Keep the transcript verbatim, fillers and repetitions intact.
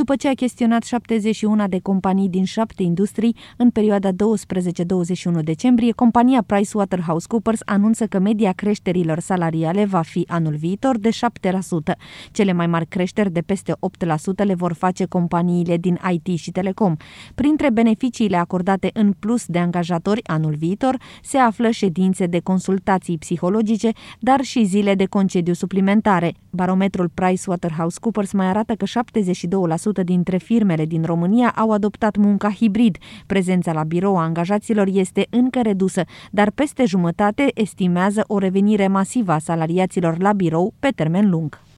După ce a chestionat șaptezeci și unu de companii din șapte industrii, în perioada douăsprezece douăzeci și unu decembrie, compania PricewaterhouseCoopers anunță că media creșterilor salariale va fi anul viitor de șapte la sută. Cele mai mari creșteri de peste opt la sută le vor face companiile din I T și telecom. Printre beneficiile acordate în plus de angajatori anul viitor se află ședințe de consultații psihologice, dar și zile de concediu suplimentare. Barometrul PricewaterhouseCoopers mai arată că șaptezeci și doi la sută dintre firmele din România au adoptat munca hibrid. Prezența la birou a angajaților este încă redusă, dar peste jumătate estimează o revenire masivă a salariaților la birou pe termen lung.